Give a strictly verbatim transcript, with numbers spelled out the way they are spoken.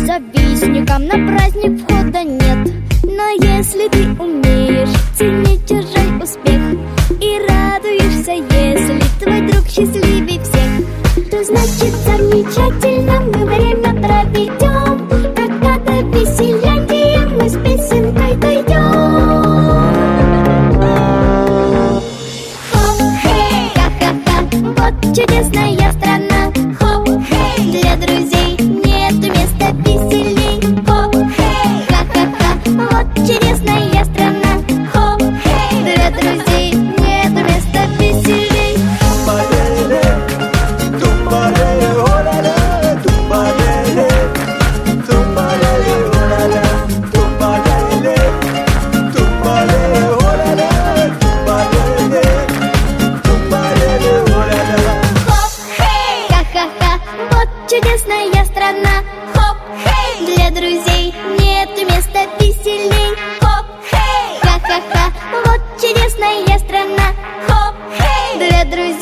Завистникам на праздник входа нет. Но если ты умеешь ценить чужой успех и радуешься, если твой друг счастливее всех, то значит замечательно мы время проведем. Когда до веселенья мы с песенкой дойдем. Хоп-хей, ха-ха-ха, вот чудесная страна. Хоп-хей, для друзей нету места веселей. Хоп-хей, ха-ха-ха, вот чудесная страна. Хоп-хей, для друзей нету места веселей. Чудесная страна, хоп-хей, для друзей нету места веселей. Хоп-хей, ха-ха-ха, вот чудесная страна, хоп-хей, для друзей.